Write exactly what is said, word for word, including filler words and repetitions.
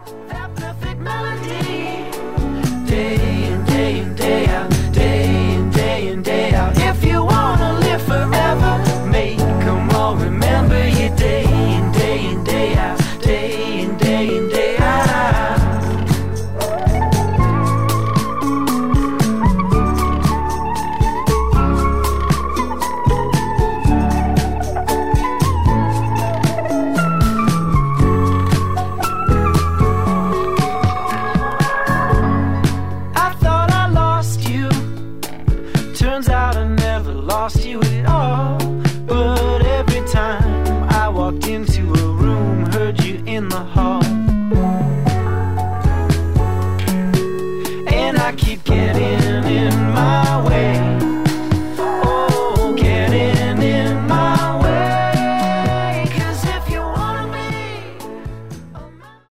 That perfect melody, day in, day in, day out, day in, day in, day out. If you wanna live forever, make 'em all remember you day in, day in, day out, day in, day in, day out. Turns out I never lost you at all. But every time I walked into a room, heard you in the hall. And I keep getting in